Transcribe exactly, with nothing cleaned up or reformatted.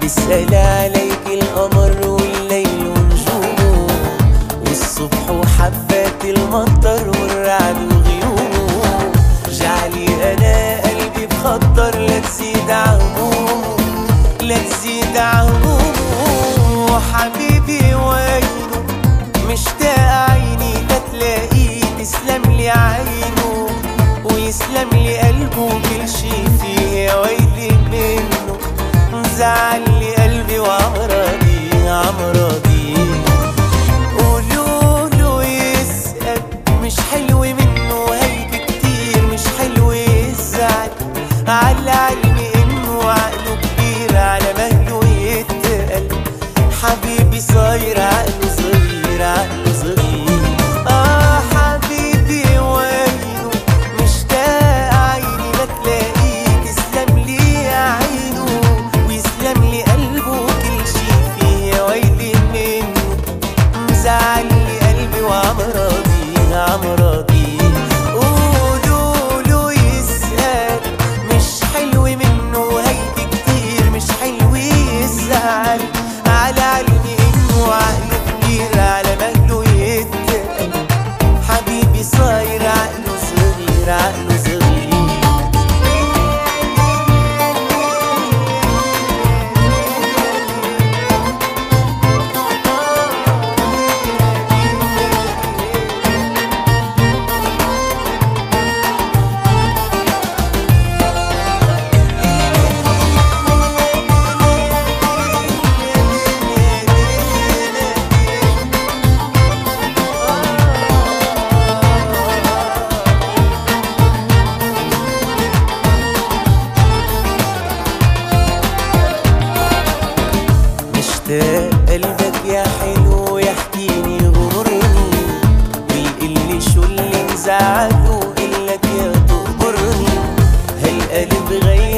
يسأل عليك القمر والليل ونجومه، والصبح وحبات المطر والرعد وغيومه. جعلي أنا قلبي بخطر، لا تزيد عهمومه لا تزيد عهمومه. حبيبي وينه مشتاق عيني لتلاقيه، تسلم لي عينه ويسلم لي قلبه، كل شي فيه يا ويلي منه. زعل لي قلبي وعمراضي عمراضي. قولوا له يسأل مش حلو منه، هيك كتير مش حلو يزعل. على علمي انه عقله كبير، على مهله يتقل. حبيبي صاير عقله صغير عقله صغير. اه حبيبي وينه مشتاق عيني لتلاقيه، تسلم لي عينه ويسلم لي قلبه، كل شي فيه يا ويلي منه. مزعل لي قلبي وعمراضي عمراضي. قولوا له يسأل مش حلو منه، هيك كتير مش حلو يزعل. على علمي انه عقله كبير، على مهله يتقل. حبيبي صاير عقله صغير عقله صغير. مشتاق قلبك يا حلو يحكيني غمرني، ويقلي شو اللي مزعله إلك يا تقبرني. هالقلب غير